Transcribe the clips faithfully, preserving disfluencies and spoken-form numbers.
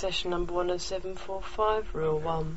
session number one oh seven four five, rule one.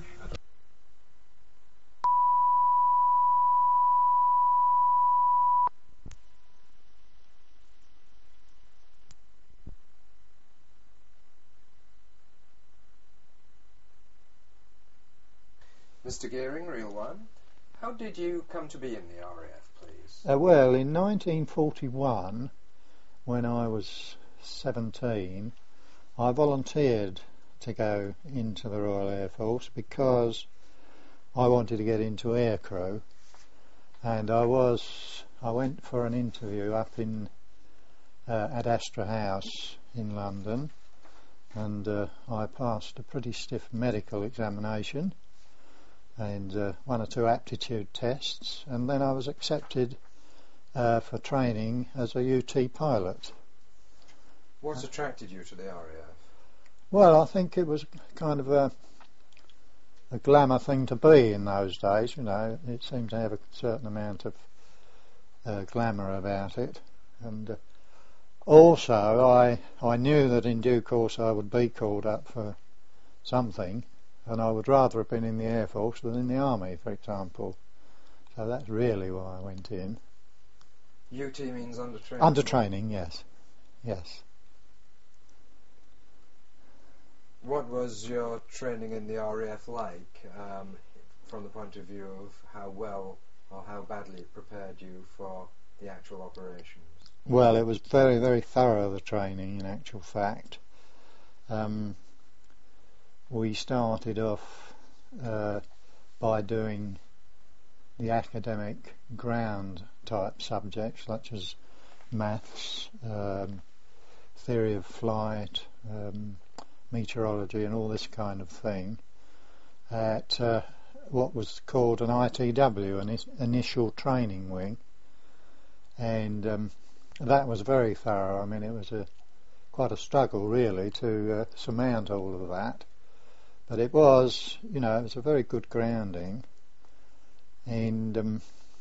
Mister Gearing, reel one. How did you come to be in the R A F, please? Uh, well, in nineteen forty-one, when I was seventeen, I volunteered to go into the Royal Air Force because I wanted to get into aircrew, and I was I went for an interview up in uh, at Astra House in London, and uh, I passed a pretty stiff medical examination and uh, one or two aptitude tests, and then I was accepted uh, for training as a U T pilot. What's attracted you to the R A F? Well, I think it was kind of a, a glamour thing to be in those days, you know. It seemed to have a certain amount of uh, glamour about it, and uh, also I I knew that in due course I would be called up for something, and I would rather have been in the Air Force than in the Army, for example. So that's really why I went in. U T means under training? Under training, yes. Yes. What was your training in the R A F like, um, from the point of view of how well or how badly it prepared you for the actual operations? Well, it was very, very thorough, the training, in actual fact. Um, we started off uh, by doing the academic ground type subjects such as maths, um, theory of flight, um, meteorology and all this kind of thing at uh, what was called an I T W, an initial training wing, and um, that was very thorough. I mean, it was a quite a struggle really to uh, surmount all of that, but it was, you know, it was a very good grounding. And um,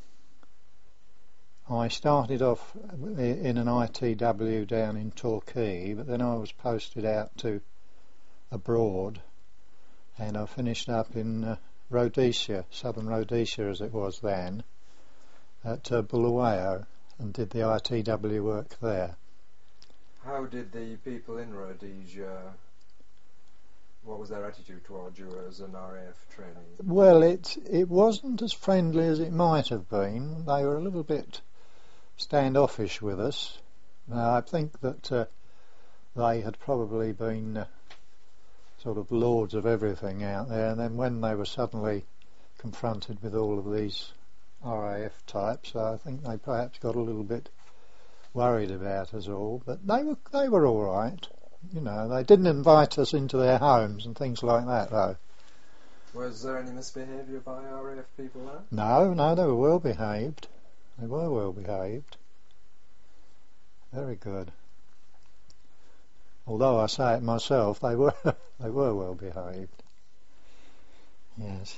I started off in an I T W down in Torquay, but then I was posted out to abroad, and I finished up in uh, Rhodesia, southern Rhodesia as it was then, at uh, Bulawayo, and did the I T W work there. How did the people in Rhodesia, what was their attitude towards you as an R A F trainee? Well, it it wasn't as friendly as it might have been. They were a little bit standoffish with us. Uh, I think that uh, they had probably been uh, sort of lords of everything out there, and then when they were suddenly confronted with all of these R A F types, I think they perhaps got a little bit worried about us all. But they were they were all right. You know, they didn't invite us into their homes and things like that, though. Was there any misbehaviour by R A F people there? No, no, they were well behaved. They were well behaved. Very good. Although I say it myself, they were they were well behaved. Yes.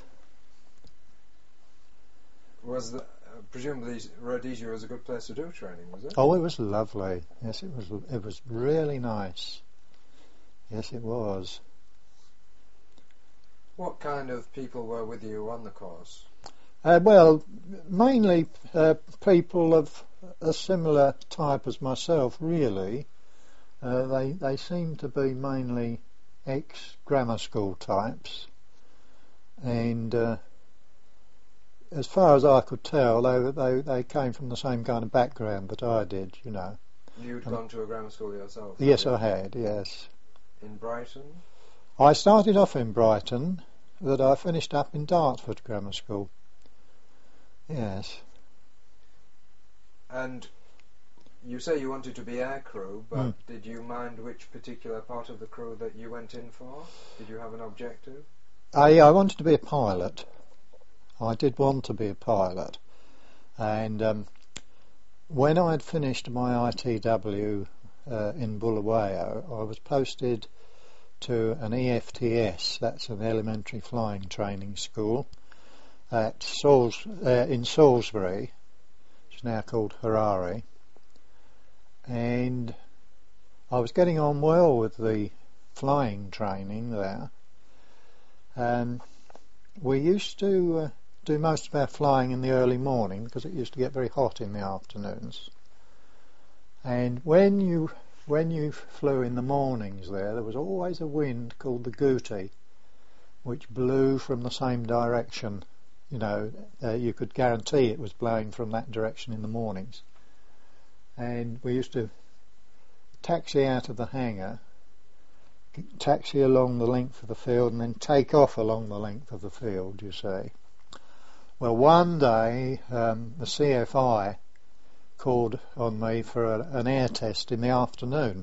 Was the, uh, presumably Rhodesia was a good place to do training, was it? Oh, it was lovely. Yes, it was. It was really nice. Yes, it was. What kind of people were with you on the course? Uh, well, mainly uh, people of a similar type as myself, really. Uh, they they seem to be mainly ex-grammar school types, and uh, as far as I could tell, they, they they came from the same kind of background that I did, you know. You'd um, gone to a grammar school yourself? Yes, I had, yes. In Brighton? I started off in Brighton, but I finished up in Dartford Grammar School. Yes. And you say you wanted to be aircrew, but mm. did you mind which particular part of the crew that you went in for? Did you have an objective? I, I wanted to be a pilot. I did want to be a pilot. And um, when I had finished my I T W uh, in Bulawayo, I was posted to an E F T S, that's an elementary flying training school, at Sals- uh, in Salisbury, which is now called Harare. And I was getting on well with the flying training there. Um, we used to uh, do most of our flying in the early morning because it used to get very hot in the afternoons. And when you when you flew in the mornings there, there was always a wind called the Guti, which blew from the same direction. You know, uh, you could guarantee it was blowing from that direction in the mornings. And we used to taxi out of the hangar, taxi along the length of the field, and then take off along the length of the field, you see. Well, one day um, the C F I called on me for a, an air test in the afternoon.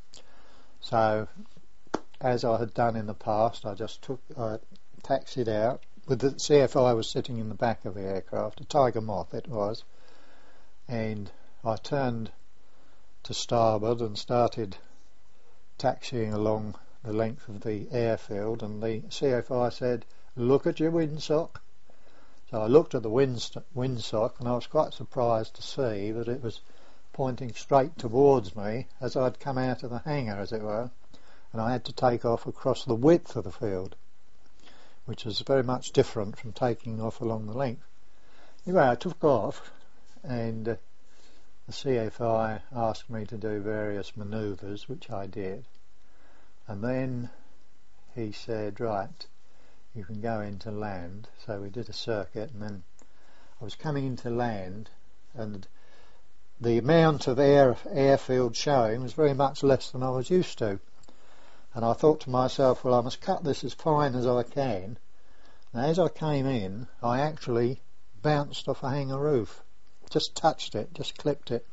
So, as I had done in the past, I just took, I taxied out. With the C F I was sitting in the back of the aircraft, a Tiger Moth it was, and I turned to starboard and started taxiing along the length of the airfield, and the C F I said, "Look at your windsock." So I looked at the windst- windsock, and I was quite surprised to see that it was pointing straight towards me as I'd come out of the hangar, as it were, and I had to take off across the width of the field, which is very much different from taking off along the length. Anyway, I took off, and uh, the C F I asked me to do various manoeuvres, which I did. And then he said, "Right, you can go into land." So we did a circuit, and then I was coming into land, and the amount of air airfield showing was very much less than I was used to. And I thought to myself, well, I must cut this as fine as I can. And as I came in, I actually bounced off a hangar roof. Just touched it, just clipped it.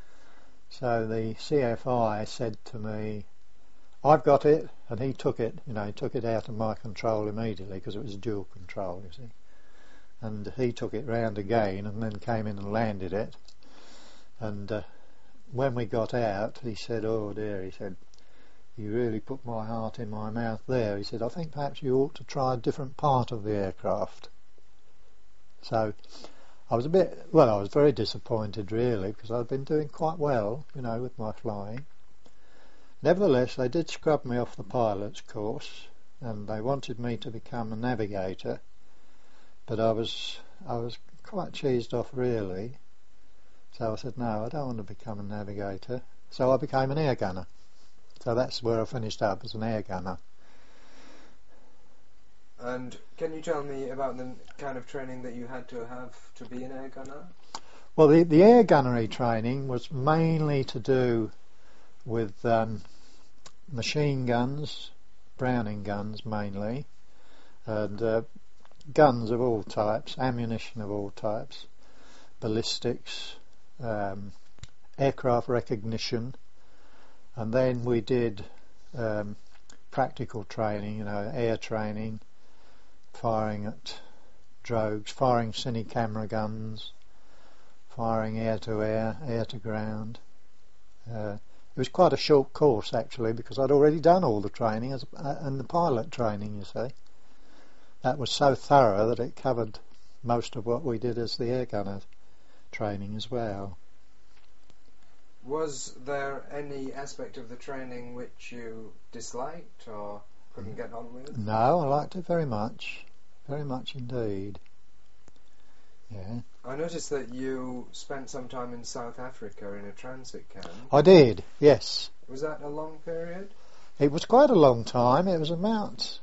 So the C F I said to me, "I've got it," and he took it, you know, he took it out of my control immediately because it was dual control, you see. And he took it round again and then came in and landed it. And uh, when we got out, he said, "Oh dear," he said, "you really put my heart in my mouth there." He said, "I think perhaps you ought to try a different part of the aircraft." So I was a bit, well, I was very disappointed really, because I'd been doing quite well, you know, with my flying. Nevertheless, they did scrub me off the pilot's course, and they wanted me to become a navigator, but I was I was quite cheesed off really. So I said, no, I don't want to become a navigator. So I became an air gunner. So that's where I finished up, as an air gunner. And can you tell me about the kind of training that you had to have to be an air gunner? Well, the, the air gunnery training was mainly to do with um, machine guns, Browning guns mainly, and uh, guns of all types, ammunition of all types, ballistics, um, aircraft recognition, and then we did um, practical training, you know, air training, firing at drogues, firing cine camera guns, firing air to air, air to ground. Uh, it was quite a short course actually, because I'd already done all the training as, uh, and the pilot training, you see. That was so thorough that it covered most of what we did as the air gunner training as well. Was there any aspect of the training which you disliked or couldn't get on with? No, I liked it very much, very much indeed. Yeah. I noticed that you spent some time in South Africa in a transit camp. I did, yes. Was that a long period? It was quite a long time. It was about,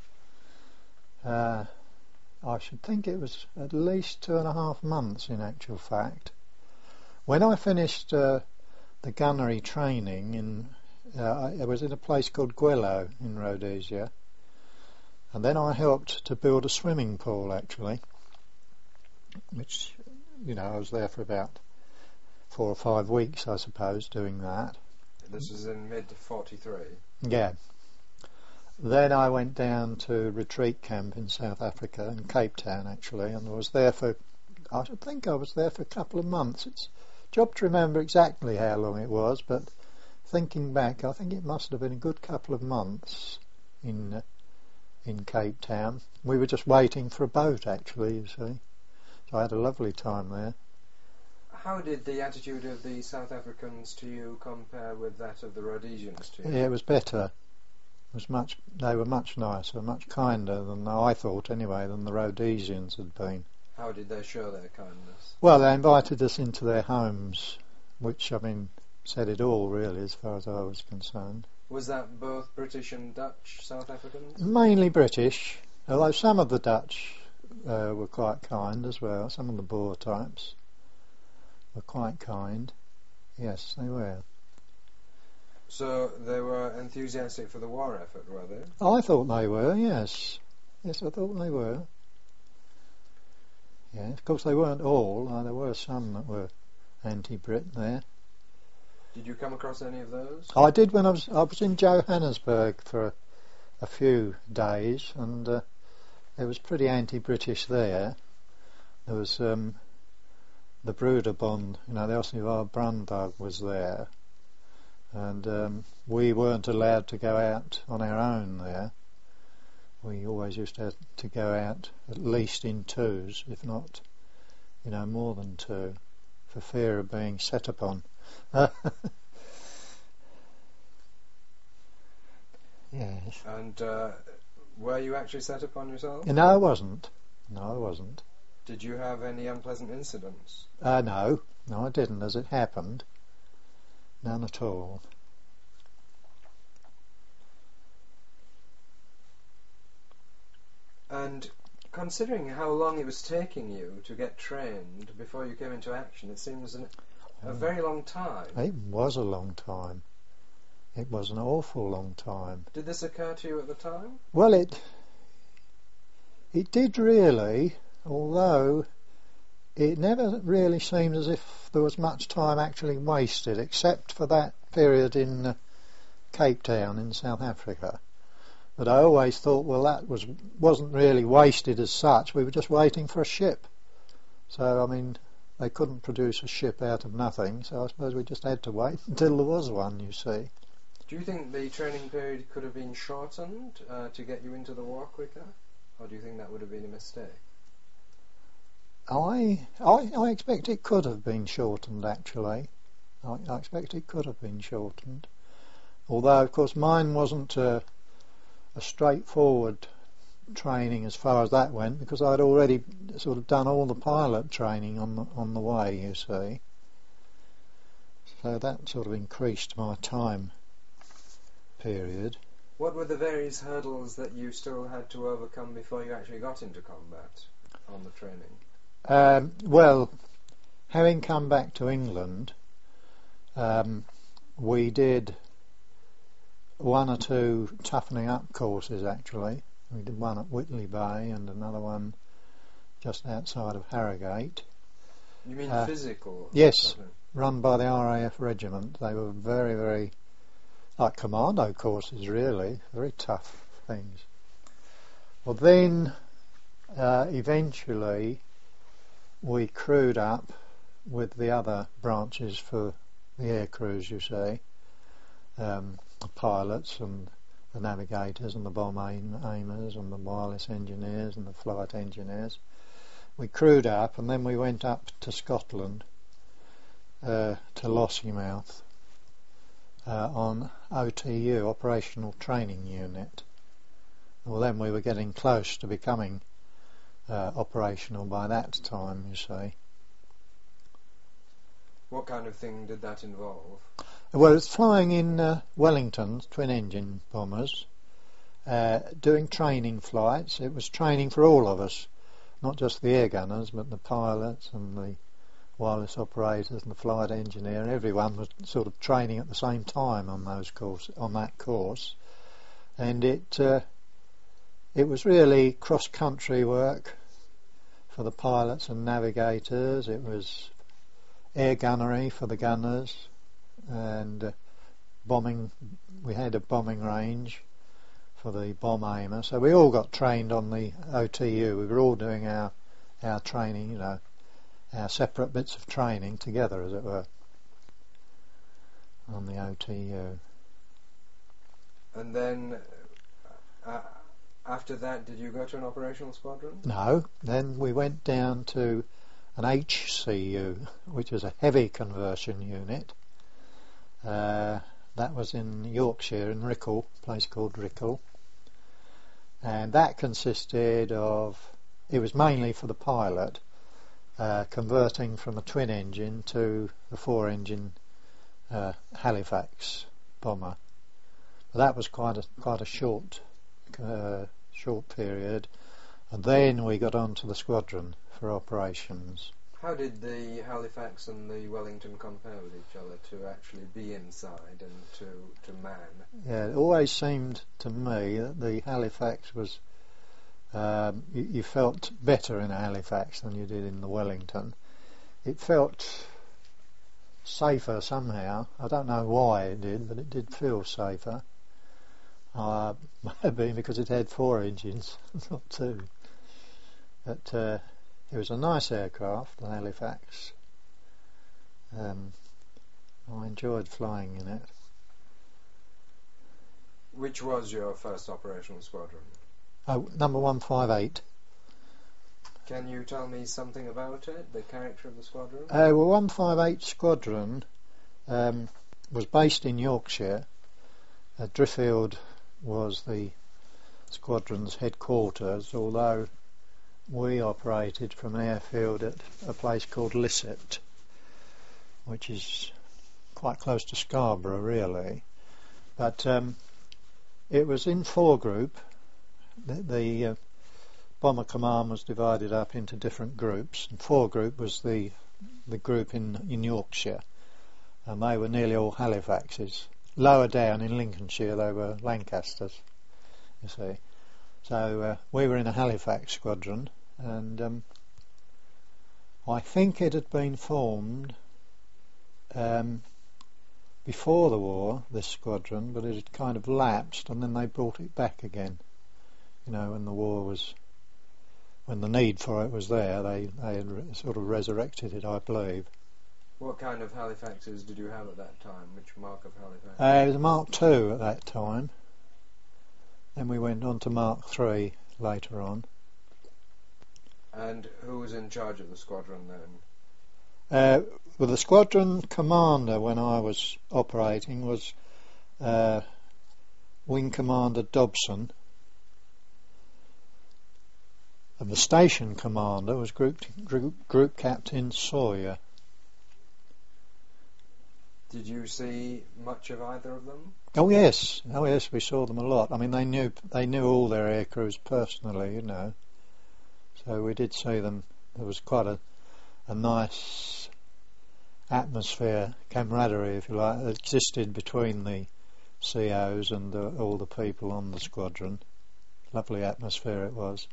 uh, I should think it was at least two and a half months in actual fact. When I finished uh, the gunnery training, in, uh, I was in a place called Gwelo in Rhodesia, and then I helped to build a swimming pool actually, which, you know, I was there for about four or five weeks, I suppose, doing that. This was in mid forty-three. Yeah. Then I went down to retreat camp in South Africa, in Cape Town actually, and I was there for, I should think I was there for a couple of months. It's a job to remember exactly how long it was, but thinking back, I think it must have been a good couple of months in uh, in Cape Town. We were just waiting for a boat actually, you see. So I had a lovely time there. How did the attitude of the South Africans to you compare with that of the Rhodesians to you? Yeah, it was better. was much. They were much nicer, much kinder than I thought, anyway, than the Rhodesians had been. How did they show their kindness? Well, they invited us into their homes, which, I mean, said it all, really, as far as I was concerned. Was that both British and Dutch South Africans? Mainly British, although some of the Dutch uh, were quite kind as well. Some of the Boer types were quite kind. Yes, they were. So they were enthusiastic for the war effort, were they? I thought they were, yes. Yes, I thought they were. Yeah, of course they weren't all. Uh, there were some that were anti-Brit there. Did you come across any of those? I did when I was I was in Johannesburg for a, a few days, and uh, it was pretty anti-British there. There was um, the Broederbond, you know, the Osnivar Branddag was there, and um, we weren't allowed to go out on our own there. We always used to have to go out at least in twos, if not, you know, more than two, for fear of being set upon. Yes. And uh, were you actually set upon yourself? No, I wasn't. No, I wasn't. Did you have any unpleasant incidents? Uh, no, no, I didn't. As it happened, none at all. And considering how long it was taking you to get trained before you came into action, it seems an, a very long time. It was a long time. It was an awful long time. Did this occur to you at the time? Well, it it did really, although it never really seemed as if there was much time actually wasted, except for that period in uh, Cape Town in South Africa. But I always thought, well, that was wasn't really wasted as such. We were just waiting for a ship. So, I mean, they couldn't produce a ship out of nothing, so I suppose we just had to wait until there was one, you see. Do you think the training period could have been shortened uh, to get you into the war quicker? Or do you think that would have been a mistake? I, I, I expect it could have been shortened, actually. I, I expect it could have been shortened. Although, of course, mine wasn't a, a straightforward training as far as that went, because I'd already sort of done all the pilot training on the, on the way, you see. So that sort of increased my time period. What were the various hurdles that you still had to overcome before you actually got into combat on the training? Um, well, having come back to England, um, we did one or two toughening up courses, actually. We did one at Whitley Bay and another one just outside of Harrogate. You mean uh, physical? Yes, toughening? Run by the R A F regiment. They were very, very, like commando courses, really, very tough things. Well, then, uh, eventually, we crewed up with the other branches for the air crews, you see, um, the pilots and the navigators and the bomb aim aimers and the wireless engineers and the flight engineers. We crewed up, and then we went up to Scotland, uh, to Lossiemouth, uh, on O T U, Operational Training Unit. Well, then we were getting close to becoming uh, operational by that time, you see. What kind of thing did that involve? Well, it's flying in uh, Wellingtons, twin-engine bombers, uh, doing training flights. It was training for all of us, not just the air gunners, but the pilots and the wireless operators and the flight engineer. Everyone was sort of training at the same time on those course, on that course, and it uh, it was really cross-country work for the pilots and navigators. It was air gunnery for the gunners, and uh, bombing. We had a bombing range for the bomb aimer, so we all got trained on the O T U. We were all doing our our training, you know, our separate bits of training together, as it were, on the O T U. And then, uh, after that, did you go to an operational squadron? No, then we went down to an H C U, which is a heavy conversion unit. Uh, that was was in Yorkshire, in Rickle, a place called Rickle, and that consisted of, it was mainly for the pilot, uh, converting from a twin engine to the four engine uh, Halifax bomber. But that was quite a quite a short uh, short period, and then we got on to the squadron for operations. How did the Halifax and the Wellington compare with each other to actually be inside and to, to man? Yeah, it always seemed to me that the Halifax was, um, you, you felt better in a Halifax than you did in the Wellington. It felt safer somehow. I don't know why it did, but it did feel safer. Uh, maybe because it had four engines, not two. But uh, it was a nice aircraft, the Halifax. Um, I enjoyed flying in it. Which was your first operational squadron? Oh, number one five eight. Can you tell me something about it, the character of the squadron? Uh, well, one five eight Squadron um, was based in Yorkshire. Uh, Driffield was the squadron's headquarters, although we operated from an airfield at a place called Lisset, which is quite close to Scarborough, really. But um, it was in four group. The, the uh, bomber command was divided up into different groups, and four group was the the group in, in Yorkshire, and they were nearly all Halifaxes. Lower down in Lincolnshire they were Lancasters, you see. So uh, we were in a Halifax squadron, and um, I think it had been formed um, before the war, this squadron, but it had kind of lapsed, and then they brought it back again. You know, when the war was, when the need for it was there, they, they had re- sort of resurrected it, I believe. What kind of Halifaxes did you have at that time? Which mark of Halifax? Uh, it was a Mark two at that time. Then we went on to Mark three later on. And who was in charge of the squadron then? Uh, well, the squadron commander when I was operating was uh, Wing Commander Dobson, and the station commander was Group Group, group Captain Sawyer. Did you see much of either of them? Oh yes, oh yes, we saw them a lot. I mean, they knew they knew all their air crews personally, you know. So we did see them. There was quite a a nice atmosphere, camaraderie, if you like, that existed between the C Os and the, all the people on the squadron. Lovely atmosphere it was.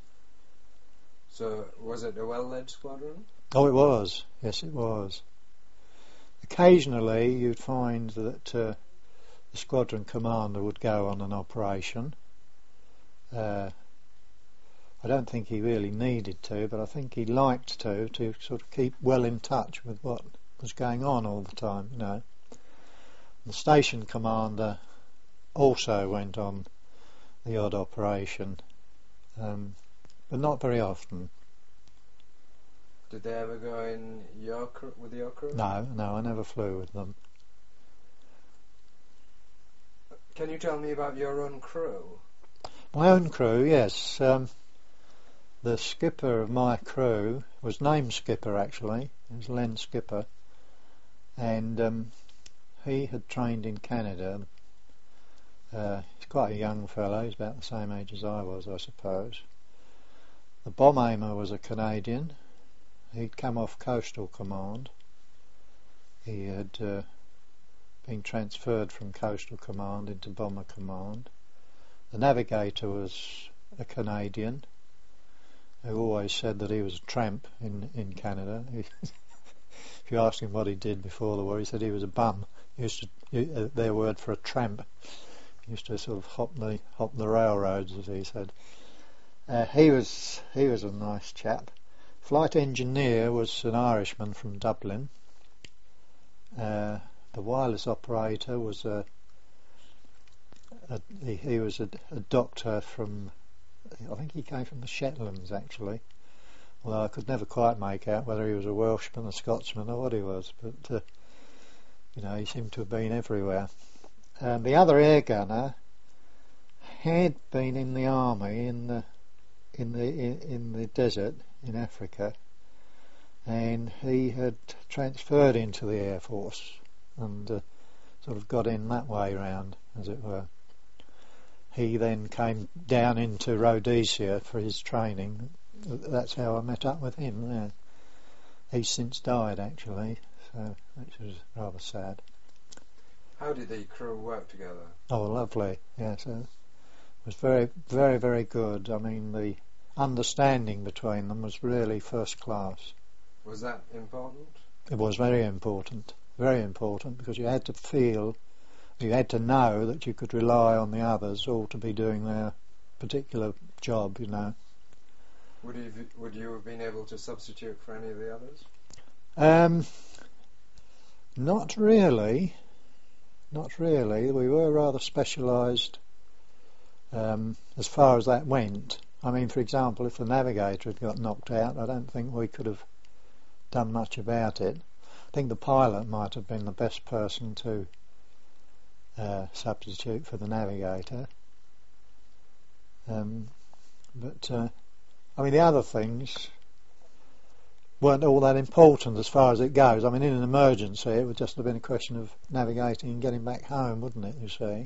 So, was it a well-led squadron? Oh, it was. Yes, it was. Occasionally, you'd find that uh, the squadron commander would go on an operation. Uh, I don't think he really needed to, but I think he liked to, to sort of keep well in touch with what was going on all the time, you know. The station commander also went on the odd operation, um, but not very often. Did they ever go in your cr- with your crew? No, no, I never flew with them. Can you tell me about your own crew? My own crew, yes. Um, the skipper of my crew was named Skipper, actually. It was Len Skipper, and um, he had trained in Canada. Uh, he's quite a young fellow. He's about the same age as I was, I suppose. The bomb aimer was a Canadian. He'd come off Coastal Command. He had uh, been transferred from Coastal Command into Bomber Command. The navigator was a Canadian who always said that he was a tramp in, in Canada. If you asked him what he did before the war, he said he was a bum. He used to, uh, their word for a tramp. He used to sort of hop the hop the railroads, as he said. Uh, he was he was a nice chap. Flight engineer was an Irishman from Dublin. Uh, the wireless operator was a, a he, he was a, a doctor from, I think he came from the Shetlands actually, although I could never quite make out whether he was a Welshman, a Scotsman or what he was, but uh, you know, he seemed to have been everywhere. um, the other air gunner had been in the army in the in the in, in the desert in Africa, and he had transferred into the Air Force and uh, sort of got in that way round, as it were. He then came down into Rhodesia for his training. That's how I met up with him. Yeah. He's since died, actually, so which was rather sad. How did the crew work together? Oh, lovely. Yes, it was very, very, very good. I mean, the understanding between them was really first class. Was that important? It was very important, very important, because you had to feel, you had to know that you could rely on the others all to be doing their particular job, you know. Would you would you have been able to substitute for any of the others? Um, not really. Not really. We were rather specialised um, as far as that went. I mean, for example, if the navigator had got knocked out, I don't think we could have done much about it. I think the pilot might have been the best person to uh, substitute for the navigator. Um, but, uh, I mean, the other things weren't all that important as far as it goes. I mean, in an emergency, it would just have been a question of navigating and getting back home, wouldn't it, you see?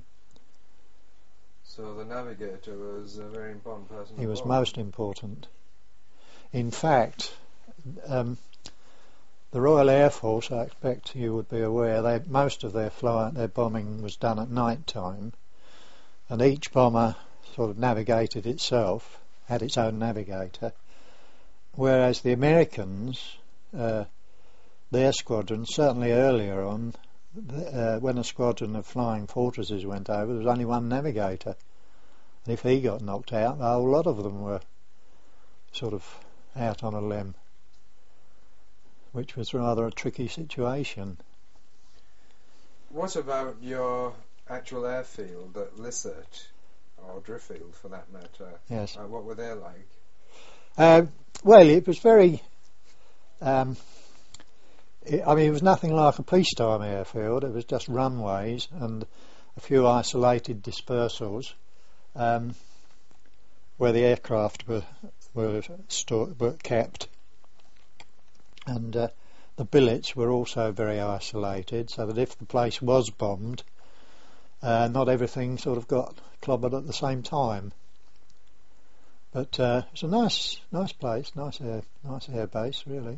So the navigator was a very important person. He was involved. most important. In fact, um, the Royal Air Force, I expect you would be aware, they, most of their fly, their bombing was done at night time, and each bomber sort of navigated itself, had its own navigator, whereas the Americans, uh, their squadron, certainly earlier on, uh, when a squadron of flying fortresses went over, there was only one navigator, and if he got knocked out, a whole lot of them were sort of out on a limb, which was rather a tricky situation. What about your actual airfield at Lissett, or Driffield for that matter? Yes. Uh, what were they like? Uh, well, it was very... Um, it, I mean, it was nothing like a peacetime airfield. It was just runways and a few isolated dispersals um, where the aircraft were were, stored, were kept. And uh, the billets were also very isolated, so that if the place was bombed, uh, not everything sort of got clobbered at the same time. But uh, it's a nice, nice place, nice air, nice air base, really.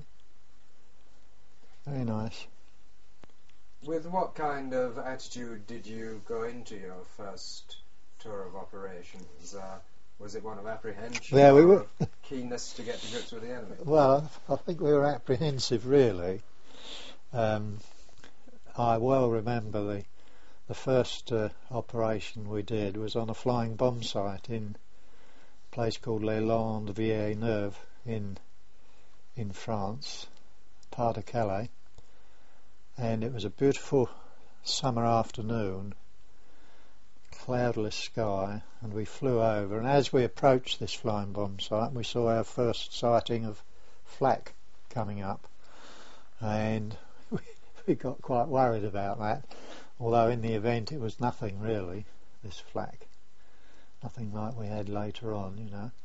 Very nice. With what kind of attitude did you go into your first tour of operations? Uh, was it one of apprehension, Yeah, we or were. of keenness to get to grips with the enemy? Well, I think we were apprehensive, really. Um, I well remember the the first uh, operation we did was on a flying bomb site in a place called Les Landes-Villeneuve in in France, part of Calais, and it was a beautiful summer afternoon, cloudless sky, and we flew over, and as we approached this flying bomb site we saw our first sighting of flak coming up, and we, we got quite worried about that, although in the event it was nothing really, this flak, nothing like we had later on, you know.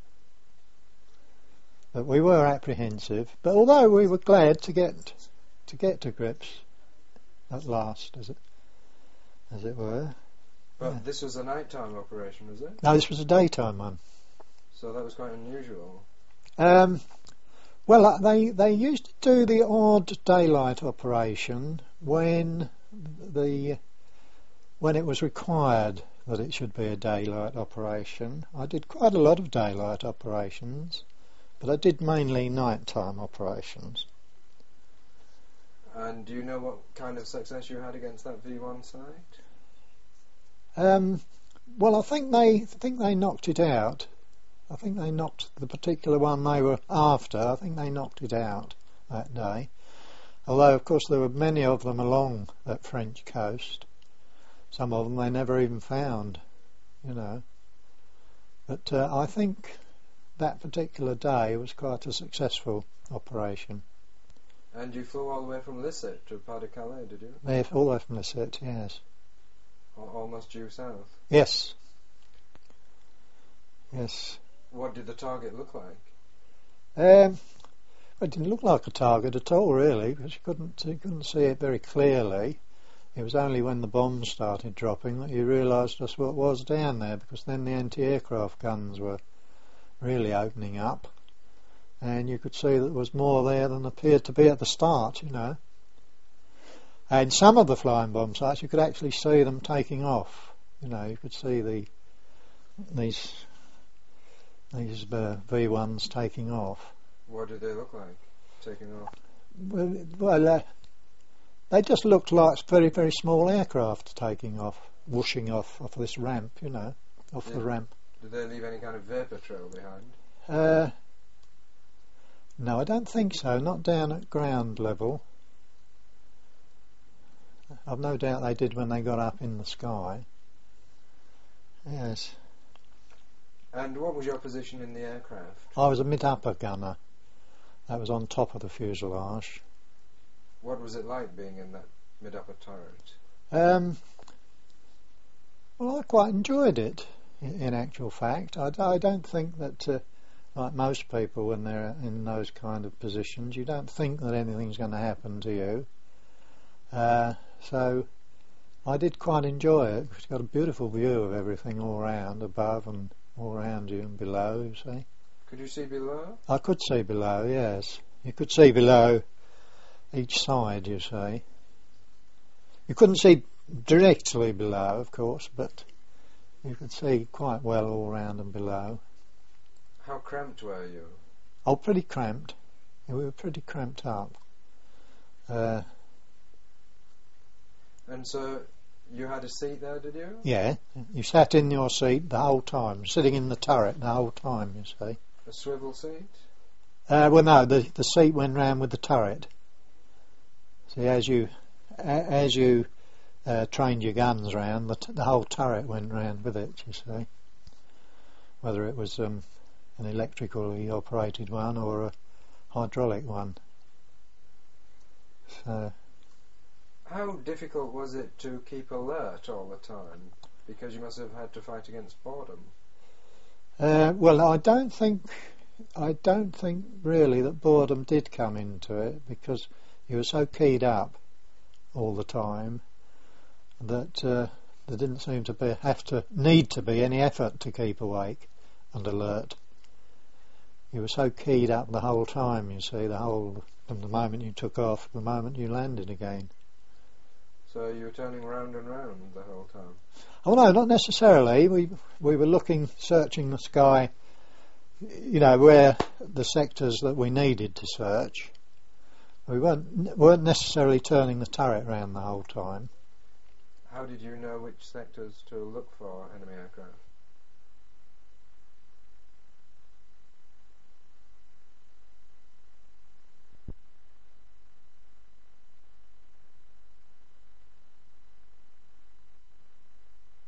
But we were apprehensive, but although we were glad to get to get to grips at last, as it as it were. But Yeah. this was a nighttime operation, was it? No, this was a daytime one. So that was quite unusual. Um, well, uh, they they used to do the odd daylight operation when the when it was required that it should be a daylight operation. I did quite a lot of daylight operations, but I did mainly nighttime operations. And do you know what kind of success you had against that V one site? Um, well, I think they I think they knocked it out. I think they knocked the particular one they were after. I think they knocked it out that day. Although, of course, there were many of them along that French coast. Some of them they never even found, you know. But uh, I think that particular day was quite a successful operation. And you flew all the way from Lissett to Pas de Calais, did you? They all the way from the set, yes. Al- almost due south. Yes. Yes. What did the target look like? Um, it didn't look like a target at all, really, because you couldn't you couldn't see it very clearly. It was only when the bombs started dropping that you realised just what was down there, because then the anti-aircraft guns were really opening up, and you could see that there was more there than appeared to be at the start, you know. And some of the flying bomb sites, you could actually see them taking off. You know, you could see the these these uh, V ones taking off. What did they look like, taking off? Well, well uh, they just looked like very, very small aircraft taking off, whooshing off off this ramp, you know, off Did, the ramp. Did they leave any kind of vapour trail behind? Uh, no, I don't think so. Not down at ground level. I've no doubt they did when they got up in the sky. Yes. And what was your position in the aircraft? I was a mid-upper gunner. That was on top of the fuselage. What was it like being in that mid-upper turret? Um, well, I quite enjoyed it, in, in actual fact. I, I don't think that, uh, like most people when they're in those kind of positions, you don't think that anything's going to happen to you. Uh, so I did quite enjoy it. It's got a beautiful view of everything all round, above and all around you and below, you see. Could you see below? I could see below, yes. You could see below each side, you see. You couldn't see directly below, of course, but you could see quite well all round and below. How cramped were you? Oh, pretty cramped. Yeah, we were pretty cramped up. Uh, And so you had a seat there, did you? yeah, you sat in your seat the whole time, sitting in the turret the whole time, you see. A swivel seat? Uh, well, no, the the seat went round with the turret. See, as you a, as you uh, trained your guns round, the, t- the whole turret went round with it, you see. Whether it was um, an electrically operated one or a hydraulic one. So. How difficult was it to keep alert all the time? Because you must have had to fight against boredom. Uh, well, I don't think, I don't think really that boredom did come into it, because you were so keyed up all the time that uh, there didn't seem to be have to need to be any effort to keep awake and alert. You were so keyed up the whole time, you see, the whole from the moment you took off to the moment you landed again. So you were turning round and round the whole time? Oh no, not necessarily. We we were looking, searching the sky, you know, where the sectors that we needed to search. We weren't weren't necessarily turning the turret round the whole time. How did you know which sectors to look for enemy aircraft?